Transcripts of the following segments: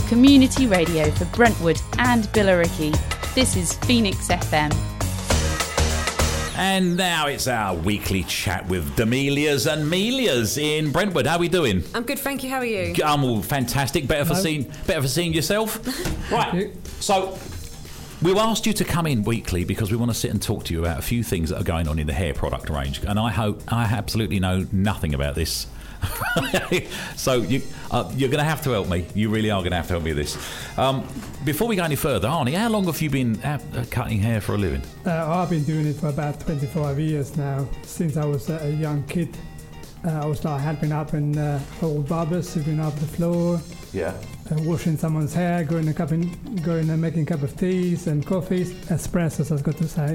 community radio for Brentwood and Billericay. This is Phoenix FM. And now it's our weekly chat with D'Amelias and Melias in Brentwood. How are we doing? I'm good, thank you. How are you? I'm all fantastic. Better for seeing yourself. Right. So we've asked you to come in weekly because we want to sit and talk to you about a few things that are going on in the hair product range. And I absolutely know nothing about this. So you're going to have to help me. You really are going to have to help me with this. Before we go any further, Arnie, how long have you been cutting hair for a living? I've been doing it for about 25 years now. Since I was a young kid, I was like helping up in old barbers, sweeping up the floor, washing someone's hair, going and making a cup of teas and coffees, espressos, I've got to say.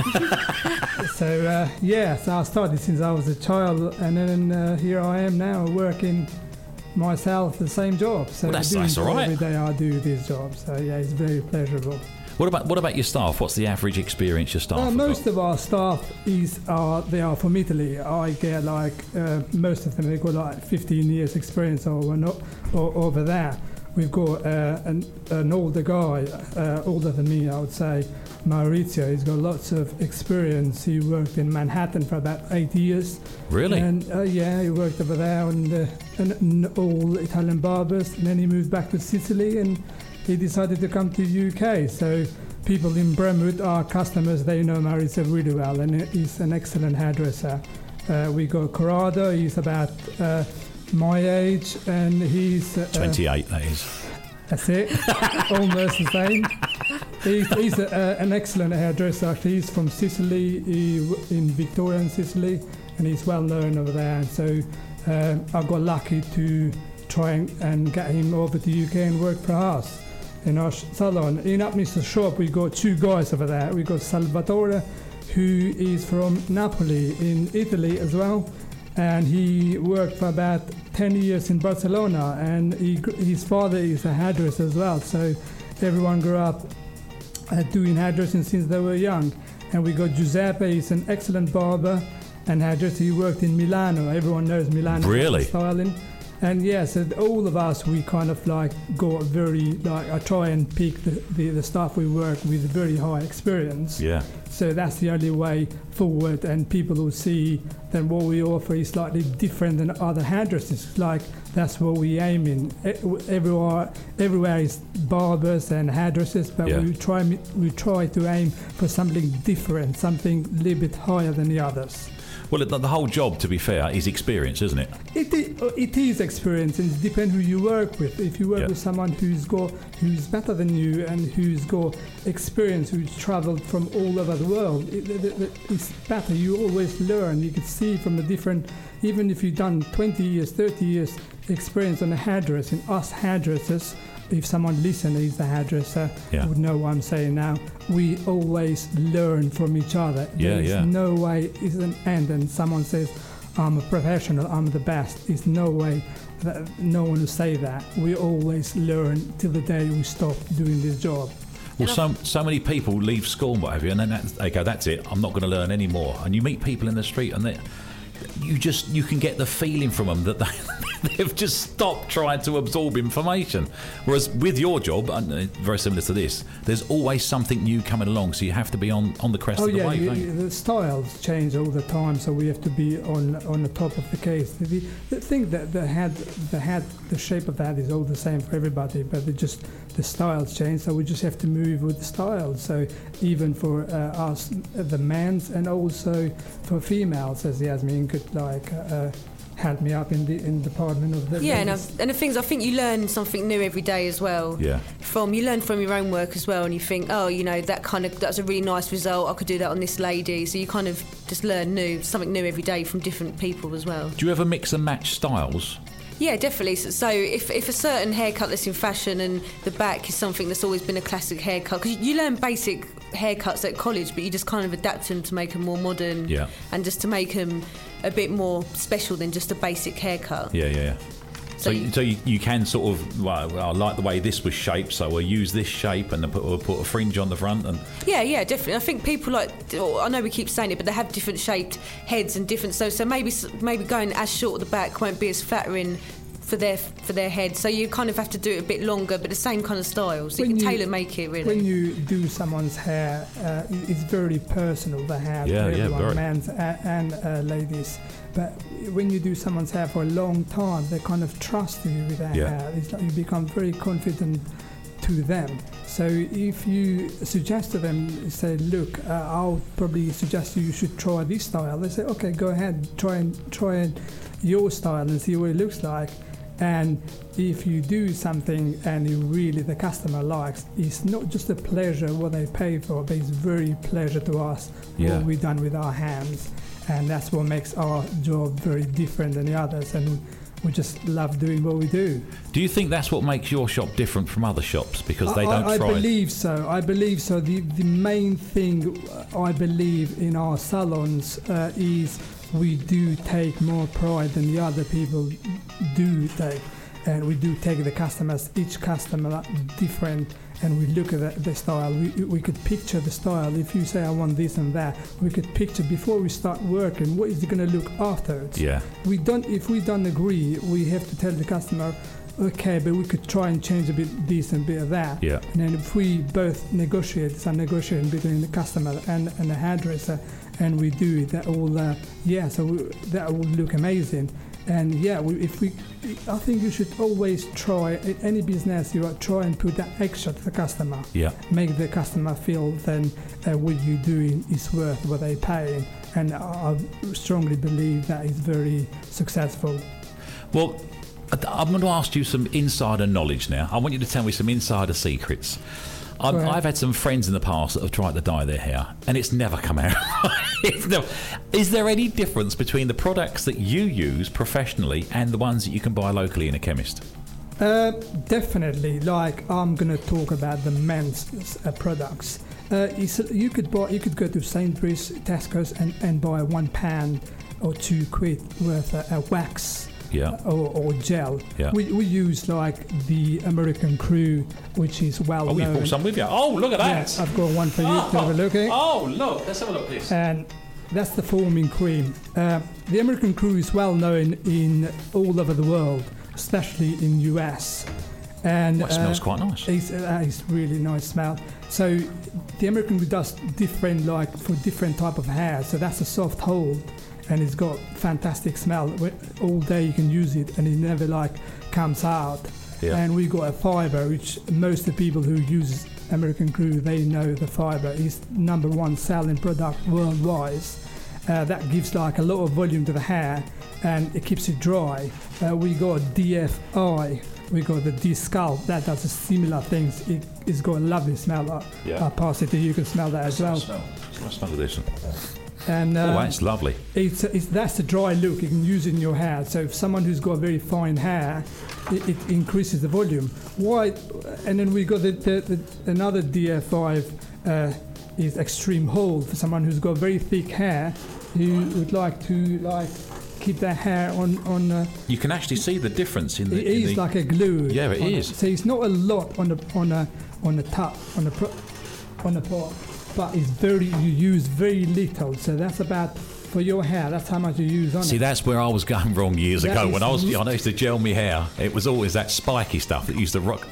So I started since I was a child, and then here I am now working myself the same job. So that's all right. Every day I do this job, so it's very pleasurable. What about your staff? What's the average experience your staff have most got? of our staff they are from Italy. I get most of them, they got like 15 years experience over there. We've got an older guy, older than me, I would say, Maurizio. He's got lots of experience. He worked in Manhattan for about 8 years. Really? And he worked over there and all Italian barbers. And then he moved back to Sicily and he decided to come to UK. So people in Brentwood, our customers, they know Maurizio really well, and he's an excellent hairdresser. We got Corrado. He's about my age, and he's 28. That is. That's it. Almost the same. He's an excellent hairdresser. Actually, he's from Sicily, in Victorian Sicily, and he's well known over there. And so I got lucky to try and get him over to UK and work for us in our salon. In Upminster shop, we got two guys over there. We got Salvatore, who is from Napoli in Italy as well, and he worked for about 10 years in Barcelona, and his father is a hairdresser as well, so everyone grew up doing hairdressing since they were young. And we got Giuseppe, he's an excellent barber and hairdresser. He worked in Milano. Everyone knows Milano. Really? Styling. And yes, all of us, we kind of go very, I try and pick the staff we work with very high experience. Yeah. So that's the only way forward, and people will see that what we offer is slightly different than other hairdressers. That's what we aim in. Everywhere is barbers and hairdressers, but we try to aim for something different, something a little bit higher than the others. Well, the whole job, to be fair, is experience, isn't it? It is experience, and it depends who you work with. If you work with someone who's better than you and who's got experience, who's travelled from all over the world, it's better. You always learn. You can see from the different, even if you've done 20 years, 30 years experience on a hairdressing, us hairdressers, if someone listens, is a hairdresser, would know what I'm saying now. We always learn from each other. There's no way it's an end and someone says, I'm a professional, I'm the best. There's no way, no one will say that. We always learn till the day we stop doing this job. Well, so many people leave school and what have you, and then they go, that's it, I'm not going to learn anymore. And you meet people in the street and you can get the feeling from them that they've just stopped trying to absorb information. Whereas with your job, very similar to this, there's always something new coming along, so you have to be on the crest of the wave, don't you? The styles change all the time, so we have to be on the top of the case. The thing that the shape of that is all the same for everybody, but the styles change, so we just have to move with the styles. So even for us, the men's, and also for females, as Yasmin could hand me up in the department of the ladies. And the things, I think you learn something new every day as well. Yeah. You learn from your own work as well, and you think, that's a really nice result. I could do that on this lady. So you kind of just learn something new every day from different people as well. Do you ever mix and match styles? Yeah, definitely. So if a certain haircut that's in fashion and the back is something that's always been a classic haircut, because you learn basic haircuts at college, but you just kind of adapt them to make them more modern and just to make them a bit more special than just a basic haircut. Yeah. So you can sort of, I like the way this was shaped, so we'll use this shape and then we'll put a fringe on the front. And yeah, definitely. I think people I know we keep saying it, but they have different shaped heads and different. So maybe going as short at the back won't be as flattering for their head, so you kind of have to do it a bit longer, but the same kind of style, so you can tailor make it really. When you do someone's hair, it's very personal, the hair, for everyone, men's and ladies. But when you do someone's hair for a long time, they kind of trust you with their hair. It's like you become very confident to them. So if you suggest to them, say, look, I'll probably suggest you should try this style. They say, okay, go ahead, try your style and see what it looks like. And if you do something and you really the customer likes, it's not just a pleasure what they pay for, but it's very pleasure to us what we've done with our hands. And that's what makes our job very different than the others. And we just love doing what we do. Do you think that's what makes your shop different from other shops? Because they don't try I believe so. I believe so. The main thing I believe in our salons is we do take more pride than the other people do take. And we do take the customers, each customer different, and we look at the style. We could picture the style. If you say, I want this and that, we could picture before we start working, what is it going to look afterwards? Yeah. If we don't agree, we have to tell the customer, okay, but we could try and change a bit this and a bit of that. Yeah. And then if we both negotiate, it's a negotiation between the customer and the hairdresser, and we do it, that will, that will look amazing. And I think you should always try, in any business, try and put that extra to the customer. Yeah. Make the customer feel then what you're doing is worth what they pay. And I strongly believe that is very successful. Well, I'm going to ask you some insider knowledge now. I want you to tell me some insider secrets. I've had some friends in the past that have tried to dye their hair, and it's never come out right. Is there any difference between the products that you use professionally and the ones that you can buy locally in a chemist? Definitely. Like, I'm going to talk about the men's products. You could go to Sainsbury's, Tesco's, and buy £1 or £2 worth of wax. Yeah. Or gel. Yeah. We use like the American Crew, which is well known. Oh, you brought some with you. Oh, look at that. Yes, I've got one for you to have a look at. Oh, look. Let's have a look at this. And that's the foaming cream. The American Crew is well known in all over the world, especially in US. And it smells quite nice. It's really nice smell. So the American Crew does different, like for different type of hair. So that's a soft hold. And it's got fantastic smell. All day you can use it, and it never comes out. Yeah. And we got a fibre, which most of the people who use American Crew, they know the fibre is #1 selling product worldwide. That gives a lot of volume to the hair, and it keeps it dry. We got DFI. We got the D-Scalp. That does a similar things. It's got a lovely smell. I'll pass it to you. You can smell that as well. Smell of this. And that's lovely. That's the dry look. You can use it in your hair. So if someone who's got very fine hair, it increases the volume. Why? And then we got another DF5 is extreme hold for someone who's got very thick hair who would like to keep their hair on. You can actually see the difference in the. It is like a glue. Yeah, it is. So it's not a lot on the top on the pot. But you use very little, so that's about, for your hair, that's how much you use on it. See, that's where I was going wrong years ago. When I used to gel my hair, it was always that spiky stuff that used to rock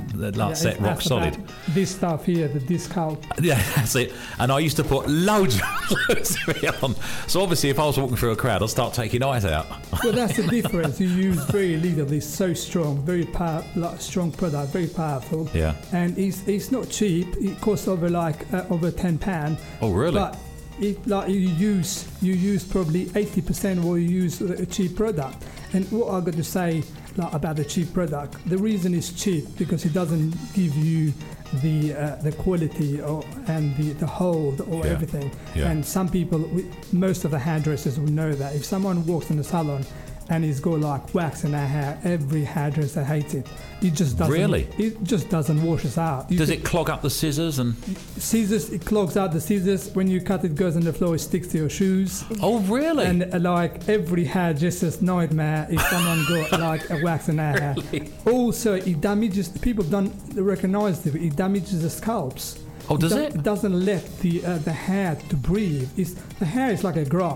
solid. This stuff here, the D-Scalp. Yeah, that's it. And I used to put loads of it on. So obviously, if I was walking through a crowd, I'd start taking eyes out. Well, that's the difference. You use very little. It's so strong, very strong product, very powerful. Yeah. And it's not cheap. It costs over £10. Oh, really? But you use probably 80% what you use a cheap product. And what I got to say about the cheap product, the reason it's cheap because it doesn't give you the quality and the hold or everything. Yeah. And some people, most of the hairdressers will know that if someone walks in the salon and he's got wax in their hair, every hairdresser hates it. It just doesn't. Really? It just doesn't wash us out. Does it clog up the scissors and? Scissors, it clogs out the scissors. When you cut it, goes on the floor. It sticks to your shoes. Oh, really? And every hairdresser's nightmare if someone got a wax in their hair. Really? Also, it damages. People don't recognize it. It damages the scalps. Oh, does it? It doesn't let the hair to breathe. The hair is like a grass.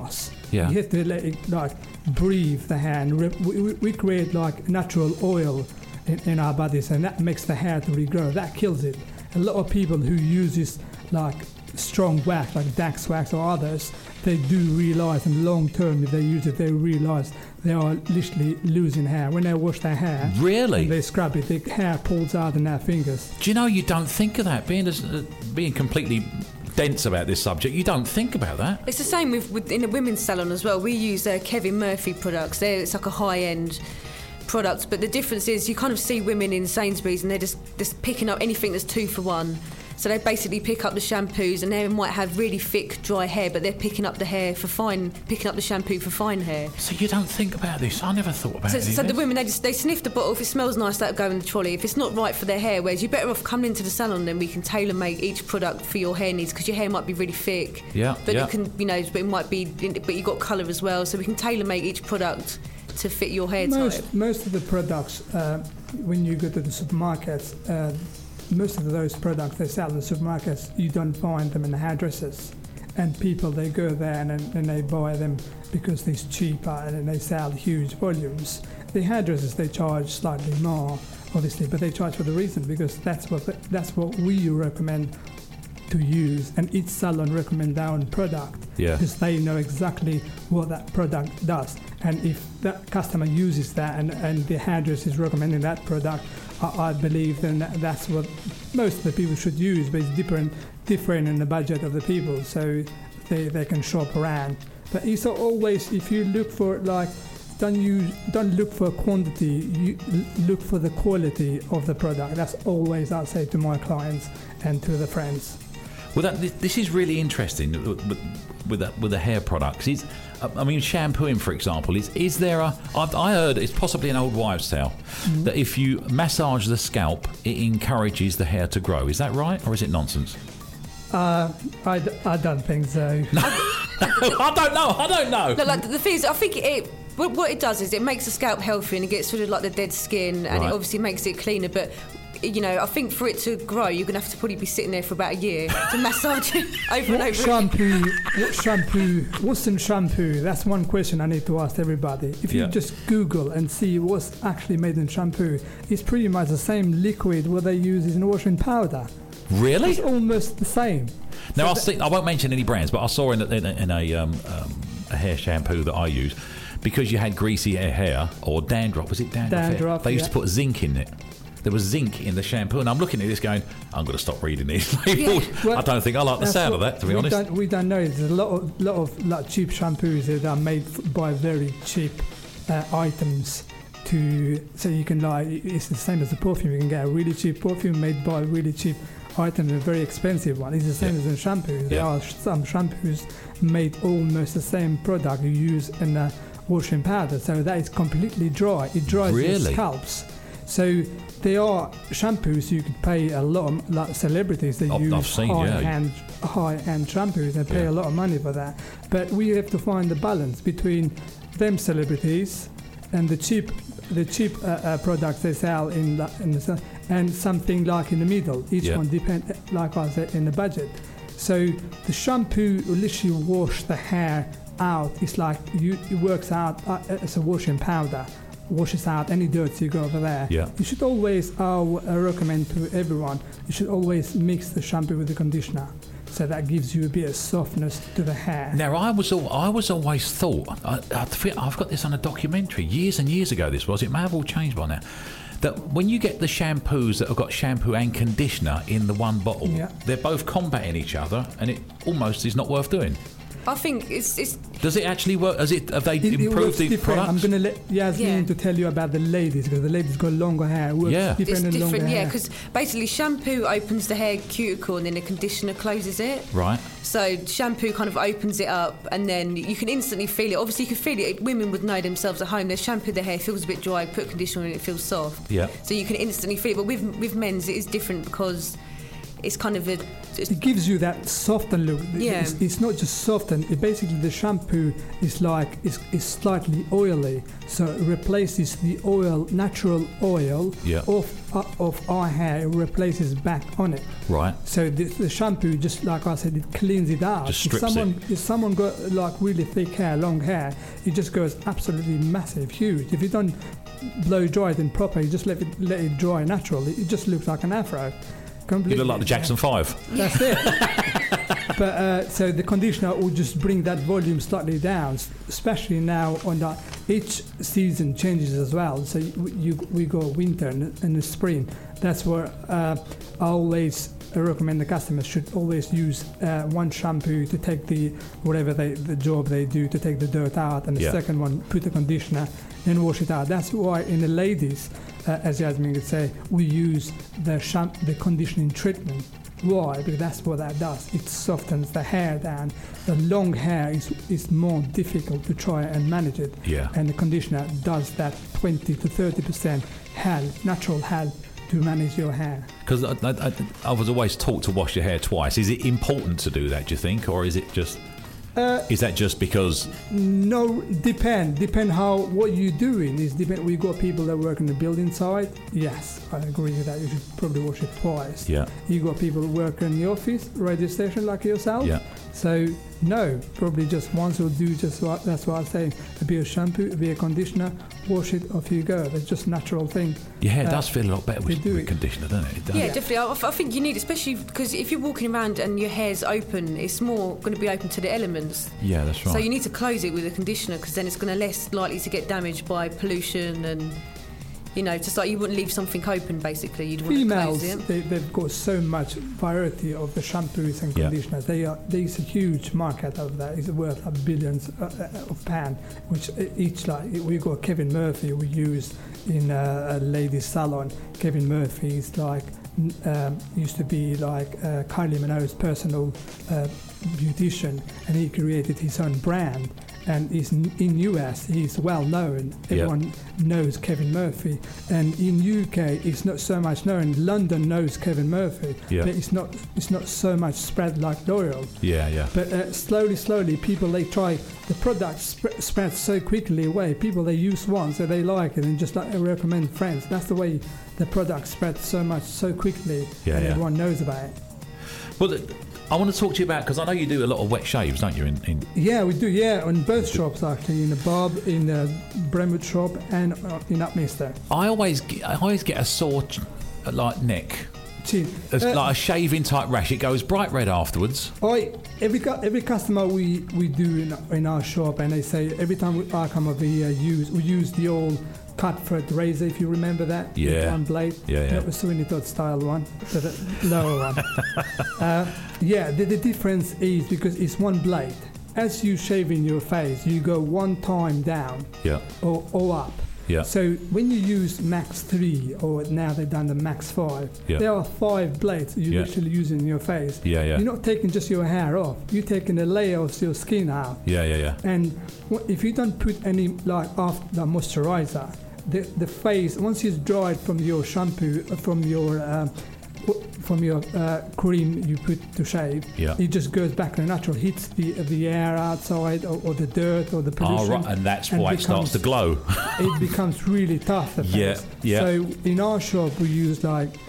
You have to let it breathe the hair, and we create natural oil in our bodies, and that makes the hair to regrow. That kills it. A lot of people who uses strong wax, like Dax wax or others, they do realize in the long term, if they use it, they realize they are literally losing hair. When they wash their hair, really, and they scrub it, the hair pulls out in their fingers. Do you know, you don't think of that, being completely dense about this subject, you don't think about that. It's the same with in a women's salon as well. We use Kevin Murphy products. It's like a high-end product, but the difference is you kind of see women in Sainsbury's and they're just picking up anything that's 2 for 1. So they basically pick up the shampoos, and they might have really thick, dry hair, but they're picking up the shampoo for fine hair. So you don't think about this? I never thought about it. So the women, they sniff the bottle. If it smells nice, that'll go in the trolley. If it's not right for their hair, whereas you're better off coming into the salon, then we can tailor-make each product for your hair needs, because your hair might be really thick. But you can, but it might be, but you've got colour as well, so we can tailor-make each product to fit your hair type. Most of the products, when you go to the supermarkets, most of those products they sell in the supermarkets, you don't find them in the hairdressers. And people, they go there and they buy them because it's cheaper, and they sell huge volumes. The hairdressers, they charge slightly more, obviously, but they charge for the reason, because that's what we recommend to use, and each salon recommend their own product, because they know exactly what that product does. And if that customer uses that and the hairdresser is recommending that product, I believe then that's what most of the people should use, but it's different in the budget of the people, so they can shop around. But it's always, if you look for don't look for quantity, you look for the quality of the product. That's always I say to my clients and to the friends. Well, this is really interesting with the hair products. Shampooing, for example, is there I heard it's possibly an old wives' tale that if you massage the scalp, it encourages the hair to grow. Is that right, or is it nonsense? I don't think so. I don't know. No, the thing is, I think what it does is it makes the scalp healthy, and it gets rid of the dead skin, and it obviously makes it cleaner, but I think for it to grow, you're going to have to probably be sitting there for about a year to massage it over and over. What's in shampoo? That's one question I need to ask everybody. If you just Google and see what's actually made in shampoo, it's pretty much the same liquid what they use in washing powder. Really? It's almost the same. Now, I won't mention any brands, but I saw in a hair shampoo that I use, because you had greasy hair or dandruff. Was it dandruff? They used to put zinc in it. There was zinc in the shampoo, and I'm looking at this going, I'm going to stop reading these labels. Well, I don't think I like the sound of that, to be honest. We don't know. There's a lot of cheap shampoos that are made by very cheap items. So you can it's the same as the perfume. You can get a really cheap perfume made by a really cheap item, and a very expensive one. It's the same as in shampoos. There are some shampoos made almost the same product you use in a washing powder. So that is completely dry. It dries your scalps. So there are shampoos you could pay a lot of celebrities that use high-end shampoos and pay a lot of money for that. But we have to find the balance between them celebrities and the cheap products they sell in the and something like in the middle. Each one depends, like I said, in the budget. So the shampoo will literally wash the hair out. It's like it works out as a washing powder. Washes out any dirt you got over there. You should always, I recommend to everyone, you should always mix the shampoo with the conditioner, so that gives you a bit of softness to the hair. Now, I was always thought, I've got this on a documentary years and years ago. It may have all changed by now, that when you get the shampoos that have got shampoo and conditioner in the one bottle, they're both combating each other, and it almost is not worth doing. I think it's. Does it actually work? Have they improved the products? I'm going to let Yasmin to tell you about the ladies, because the ladies got longer hair. It works different and longer hair. Because basically shampoo opens the hair cuticle and then the conditioner closes it. Right. So shampoo kind of opens it up, and then you can instantly feel it. Obviously, you can feel it. Women would know themselves at home. They shampoo their hair, feels a bit dry, put conditioner in, it feels soft. Yeah. So you can instantly feel it. But with men's, it is different, because it's kind of it gives you that softened look. Yeah. It's not just softened. Basically, the shampoo is is slightly oily, so it replaces the natural oil of our hair. It replaces back on it. Right. So the shampoo, just like I said, it cleans it out. Just strips If someone got like really thick hair, long hair, it just goes absolutely massive, huge. If you don't blow dry it in proper, you just let it dry naturally, it just looks like an afro. Completely. You look like the Jackson 5. That's it. But so the conditioner will just bring that volume slightly down, especially now on that each season changes as well. So we go winter and the spring. That's where I always recommend the customers should always use one shampoo to take the job they do to take the dirt out, and the second one put the conditioner and wash it out. That's why in the ladies, as Yasmin would say, we use the conditioning treatment. Why? Because that's what that does. It softens the hair down. The long hair is more difficult to try and manage it. Yeah. And the conditioner does that 20 to 30% natural help to manage your hair. Because I was always taught to wash your hair twice. Is it important to do that, do you think? Or is it just... is that just because? No, depend what you're doing. We got people that work on the building side. Yes, I agree with that. You should probably wash it twice. Yeah. You got people who work in the office, radio station like yourself. Yeah. So no, probably just once will do. That's what I'm saying. A bit of shampoo, a bit of conditioner, wash it, off you go. That's just a natural thing. Your hair does feel a lot better with conditioner, doesn't it? Yeah, definitely. I think you need, especially because if you're walking around and your hair's open, it's more going to be open to the elements. Yeah, that's right. So you need to close it with a conditioner because then it's going to less likely to get damaged by pollution and, just like you wouldn't leave something open, basically. You'd want Females, to close it. they've got so much variety of the shampoos and conditioners. There's a huge market of that. It's worth billions of pounds, which each, we got Kevin Murphy we use in a ladies salon. Kevin Murphy is used to be Kylie Minogue's personal beautician, and he created his own brand. And in US, he's well known. Everyone knows Kevin Murphy. And in UK, it's not so much known. London knows Kevin Murphy, but it's not so much spread like L'Oreal. But slowly, people they try the product spreads so quickly away. People they use once, so they like it, and just recommend friends. That's the way the product spreads so quickly, and everyone knows about it. Well, I want to talk to you about, because I know you do a lot of wet shaves, don't you? Yeah, we do. Yeah, in both shops actually, in the Bob, in the Brentwood shop, and in Upminster. I always get a sore neck. Chin. It's like a shaving type rash. It goes bright red afterwards. Every customer we do in our shop, and they say every time I come over here, we use the old cut-thread razor, if you remember that. Yeah. One blade. Yeah. That was Sweeney Todd style one, the lower one. The difference is because it's one blade. As you shave in your face, you go one time down or up. Yeah. So when you use Max 3, or now they've done the Max 5, there are 5 blades you actually use in your face. You're not taking just your hair off. You're taking a layer of your skin out. And if you don't put any after moisturizer, the face, once it's dried from your shampoo, from your cream you put to shave, it just goes back to natural, hits the air outside or the dirt or the pollution. Right, and that's why it starts to glow. It becomes really tough. The face. So in our shop we use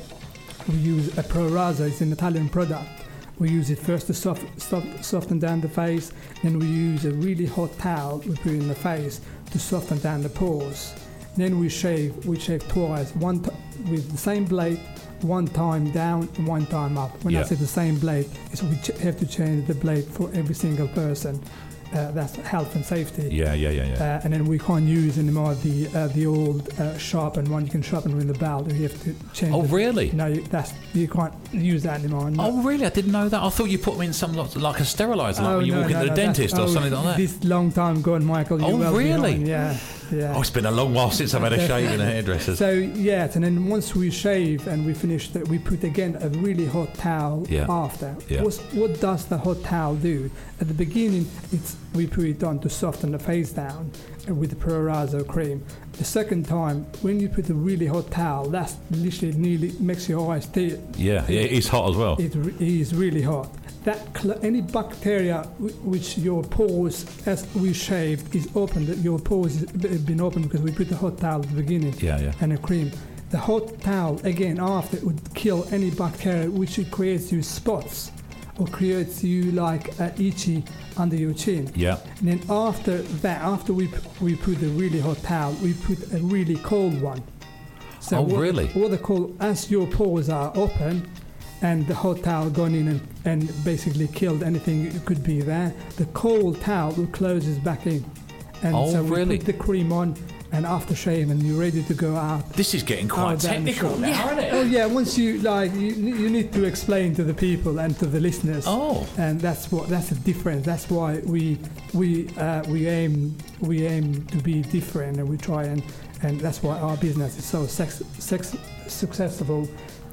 a Pro Rasa. It's an Italian product. We use it first to soften down the face, then we use a really hot towel we put in the face to soften down the pores. Then we shave twice, with the same blade, one time down and one time up. When I say the same blade, we have to change the blade for every single person. That's health and safety. And then we can't use anymore the old sharpened one. You can sharpen with the belt. You have to change. Oh, really? No, you can't use that anymore. No. Oh, really? I didn't know that. I thought you put them in some like a sterilizer, when you walk into the dentist or something like that. This long time gone, Michael. Oh, really? Yeah. Yeah. Oh, it's been a long while since I've had a shave in a hairdresser. So, yes, and then once we shave and we finish that, we put again a really hot towel after. Yeah. What does the hot towel do? At the beginning, we put it on to soften the face down with the Pro-Raso cream. The second time, when you put a really hot towel, that's literally nearly makes your eyes tear. Yeah, it is hot as well. It is really hot. That any bacteria which your pores, as we shaved, is open. That your pores have been open because we put the hot towel at the beginning. And a cream. The hot towel again after would kill any bacteria which it creates you spots or creates you like itchy under your chin. Yeah. And then after that, after we put a really hot towel, we put a really cold one. So really? What they call, as your pores are open, and the hot towel gone in and basically killed anything that could be there, the cold towel will closes back in. And so we put the cream on, and after shave, and you're ready to go out. This is getting quite technical now, isn't it? Oh yeah, once you you need to explain to the people and to the listeners. Oh. And that's the difference. That's why we aim to be different, and we try and that's why our business is so successful.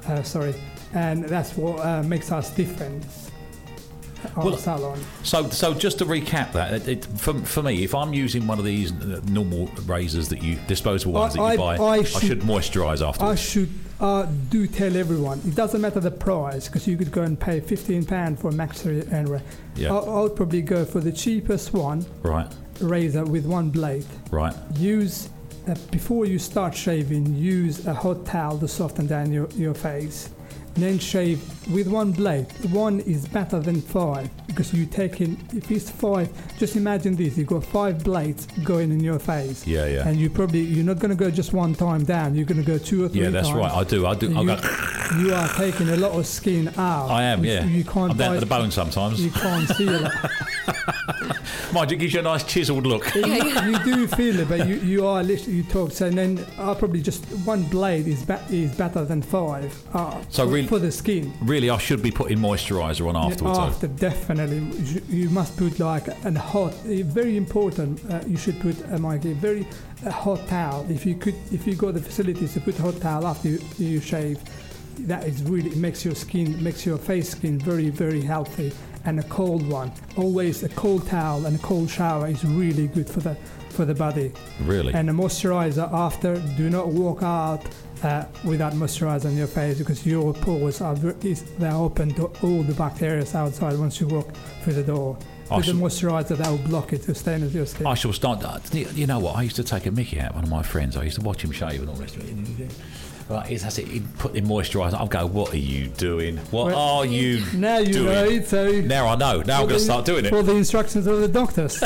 And that's what makes us different. Our salon. So just to recap that, for me, if I'm using one of these normal razors disposable ones that you buy, I should moisturise afterwards. I should do tell everyone. It doesn't matter the price, because you could go and pay £15 for a Maxi anyway. Yeah. I would probably go for the cheapest one. Right. Razor with one blade. Right. Use before you start shaving. Use a hot towel to soften down your face. Then shave with one blade. One is better than 5, because you take in, if it's 5, just imagine this, you've got 5 blades going in your face. Yeah. And you're not going to go just one time down, you're going to go 2 or 3 times. Yeah, that's right, I do. You are taking a lot of skin out. I am, yeah. You can't I'm down to the bone sometimes. You can't see it. Mind, it gives you a nice chiselled look. You do feel it, but you are literally, you talk, so then I'll probably just, one blade is better than 5. So really, for the skin. Really, I should be putting moisturiser on afterwards. After, definitely. You must put like a hot, very important, you should put, Mikey, very hot towel. If you got the facilities to put hot towel after you shave, that is really, makes your face skin very, very healthy. And a cold one. Always a cold towel and a cold shower is really good for the body. Really? And a moisturiser after. Do not walk out without moisturiser on your face, because your pores they're open to all the bacteria outside once you walk through the door. With the moisturiser, that will block it to stain of your skin. I shall start. You know what? I used to take a mickey out of one of my friends. I used to watch him shave and all this. Right, that's it. He'd put in moisturiser. I'll go, what are you doing? What are you doing? Now you know it, so... Now I know. Now I'm going to start doing it. For the instructions of the doctors.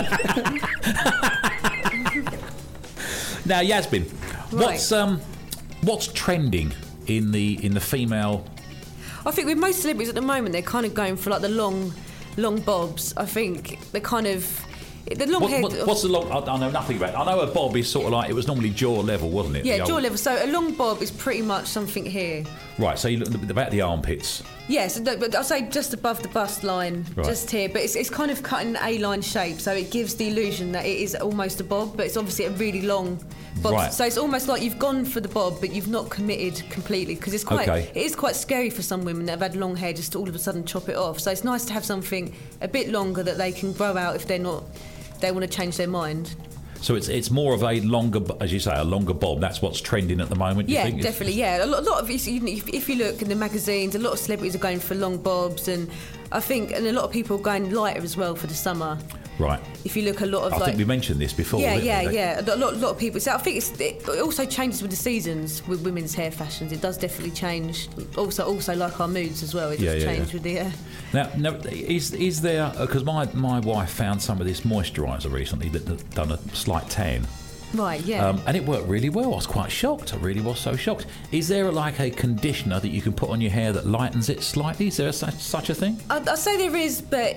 Now, Yasmin, what's trending in the female... I think with most celebrities at the moment, they're kind of going for like the long bobs. I think they're kind of... The long hair. What's the long? I know nothing about it. I know a bob is sort of like, it was normally jaw level, wasn't it? Yeah, jaw level. So a long bob is pretty much something here. Right. So you look about the armpits. Yes, but I'll say just above the bust line, just here. But it's kind of cut in an A-line shape, so it gives the illusion that it is almost a bob, but it's obviously a really long bob. Right. So it's almost like you've gone for the bob, but you've not committed completely, because it is quite scary for some women that have had long hair just to all of a sudden chop it off. So it's nice to have something a bit longer that they can grow out if they want to change their mind. So it's more of a longer, as you say, a longer bob. That's what's trending at the moment. Yeah, you think? Definitely. Yeah, a lot of if you look in the magazines, a lot of celebrities are going for long bobs, and I think a lot of people are going lighter as well for the summer. Right. If you look a lot of I think we mentioned this before. Yeah. A lot of people. So I think it also changes with the seasons with women's hair fashions. It does definitely change. Also like our moods as well. It does change with the. Now, is there? Because my wife found some of this moisturiser recently that done a slight tan. Right, yeah. And it worked really well. I was quite shocked. I really was so shocked. Is there like a conditioner that you can put on your hair that lightens it slightly? Is there such a thing? I'd say there is, but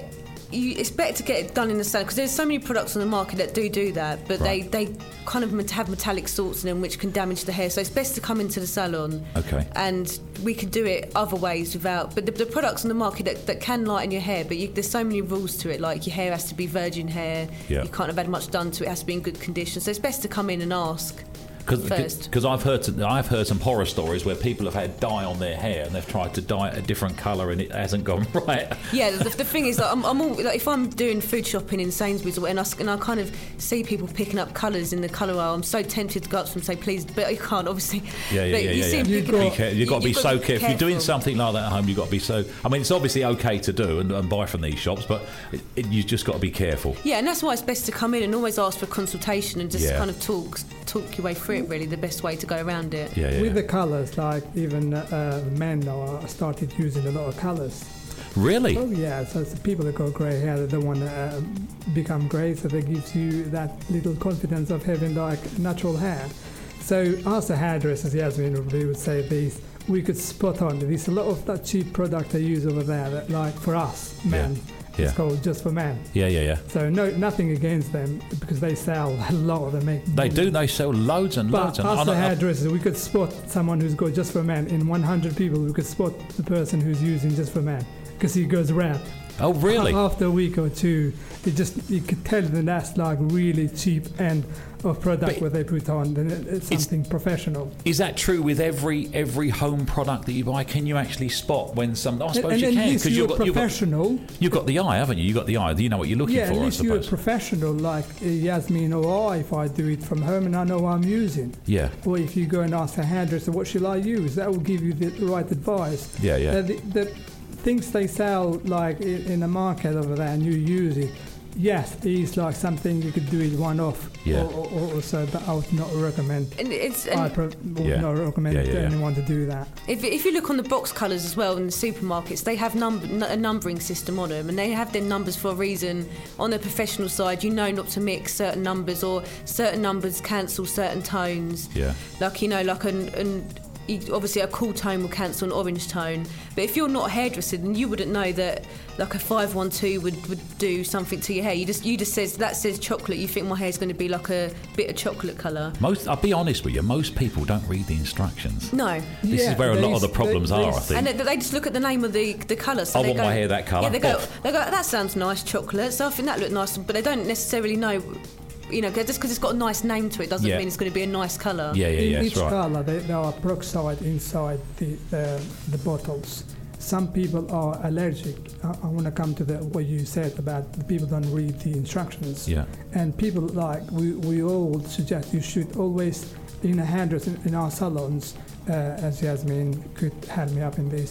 it's better to get it done in the salon, because there's so many products on the market that do that, but they kind of have metallic salts in them which can damage the hair. So it's best to come into the salon. Okay. And we can do it other ways without. But the products on the market that can lighten your hair, but there's so many rules to it. Like your hair has to be virgin hair. Yeah. You can't have had much done to it. It has to be in good condition. So it's best to come in and ask. Because I've heard some horror stories where people have had dye on their hair and they've tried to dye it a different colour and it hasn't gone right. Yeah, the thing is that I'm all, like, if I'm doing food shopping in Sainsbury's and I kind of see people picking up colours in the colour aisle, I'm so tempted to go up to them and say please, but you can't obviously. You've got to be so careful. If you're doing something like that at home, you've got to be so. I mean, it's obviously okay to do and buy from these shops, but you've just got to be careful. Yeah, and that's why it's best to come in and always ask for consultation and just kind of talk your way through it, really, the best way to go around it. With the colours, like even men now started using a lot of colours. Really? Oh yeah, so it's the people that got grey hair that don't want to become grey, so that gives you that little confidence of having like natural hair. So as a hairdresser, Yasmin, we would say these, we could spot on. There's a lot of that cheap product they use over there that, like for us men, it's called Just for Men. Yeah. So nothing against them, because they sell a lot. They sell loads and loads. But as a hairdresser, we could spot someone who's got Just for Men. In 100 people, we could spot the person who's using Just for Men, because he goes around. Oh, really? After a week or two, you could tell that that's like really cheap end of product what they put on. Then it's something professional. Is that true with every home product that you buy? Can you actually spot when some? I suppose you can, because you're professional. You've got the eye, haven't you? You've got the eye. You know what you're looking for. At least you're a professional, like Yasmin or I. If I do it from home and I know what I'm using. Yeah. Or if you go and ask a hairdresser, what shall I use? That will give you the right advice. Yeah. The things they sell like in the market over there, and you use it. Yes, it's like something you could do it one-off, or so, but I would not recommend. Not recommend anyone to do that. If you look on the box colours as well in the supermarkets, they have a numbering system on them, and they have their numbers for a reason. On the professional side, you know not to mix certain numbers, or certain numbers cancel certain tones. Yeah. Like obviously a cool tone will cancel an orange tone, but if you're not a hairdresser, then you wouldn't know that like a 512 would do something to your hair. You just says chocolate, you think my hair's going to be like a bit of chocolate colour. I'll be honest with you, most people don't read the instructions. No. This is where a lot of the problems are, I think. And they just look at the name of the colour. So I want my hair that colour. Yeah, they go, that sounds nice, chocolate, so I think that looked nice, but they don't necessarily know. Just because it's got a nice name to it doesn't mean it's going to be a nice colour. In each colour, there are peroxide inside the bottles. Some people are allergic. I want to come to what you said about the people don't read the instructions. Yeah. And people we all suggest you should always, in a hairdresser in our salons, as Yasmin could help me up in this.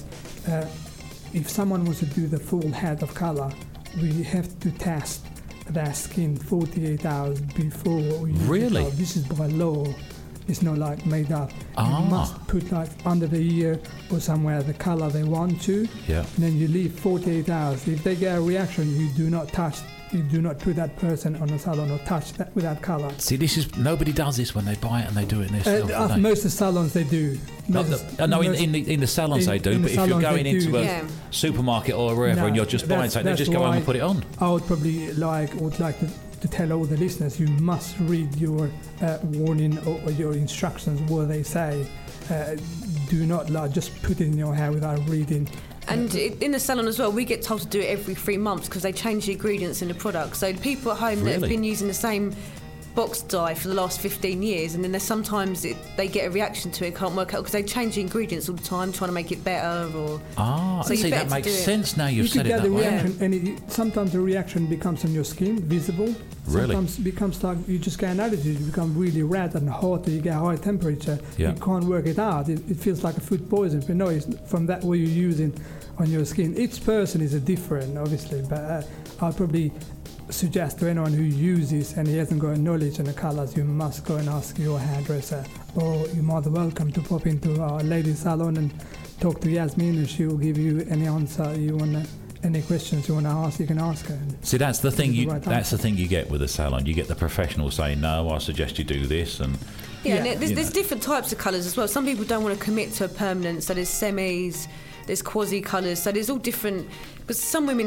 If someone wants to do the full head of colour, we have to test their skin 48 hours before we Really? This is by law. It's not like made up. You must put like under the ear or somewhere the colour they want to. Yeah. And then you leave 48 hours. If they get a reaction, you do not put that person on a salon or touch that with that colour. See, nobody does this when they buy it and they do it themselves. Most of the salons they do. In the salons they do, but if you're going into a supermarket or wherever and you're just buying something, they just go home and put it on. I would probably would like to tell all the listeners, you must read your warning or your instructions, what they say. Do not just put it in your hair without reading. And in the salon as well, we get told to do it every 3 months because they change the ingredients in the product. So people at home that have been using the same box dye for the last 15 years, and then sometimes they get a reaction to it, can't work out because they change the ingredients all the time, trying to make it better. That makes sense now you've said it that way. And sometimes the reaction becomes on your skin, visible. Really? Sometimes it becomes like you just get an allergy, you become really red and hot, you get high temperature, you can't work it out. It feels like a food poison, but no, it's from that what you're using on your skin. Each person is different, obviously, but I'll probably suggest to anyone who uses and he hasn't got knowledge on the colours, you must go and ask your hairdresser, or you're more than welcome to pop into our ladies salon and talk to Yasmin, and she will give you any answer you want to. Any questions you want to ask, you can ask her. See, that's the thing. That's the thing you get with a salon. You get the professional saying, "No, I suggest you do this," and there's different types of colours as well. Some people don't want to commit to a permanent, so there's semis, there's quasi colours, so there's all different. Because some women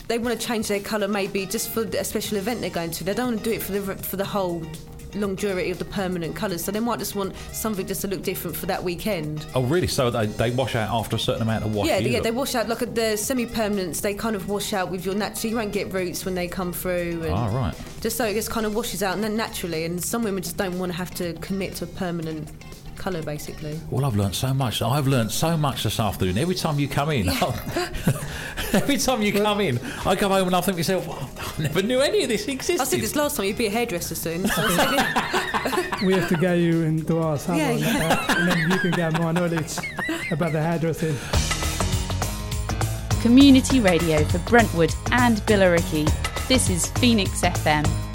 they want to change their colour maybe just for a special event they're going to. They don't want to do it for the whole longevity of the permanent colours, so they might just want something just to look different for that weekend. Oh really? So they wash out after a certain amount of wash? Yeah, they wash out, like the semi-permanents, they kind of wash out with your natural, you won't get roots when they come through, and right. Just so it just kind of washes out and then naturally, and some women just don't want to have to commit to a permanent colour basically. Well, I've learnt so much. I've learnt so much this afternoon. Every time you come in, every time you come in, I come home and I think to myself, well, I never knew any of this existed. I said this last time, you'd be a hairdresser soon. So we have to get you into our salon, and then you can get more knowledge about the hairdressing. Community radio for Brentwood and Billericay. This is Phoenix FM.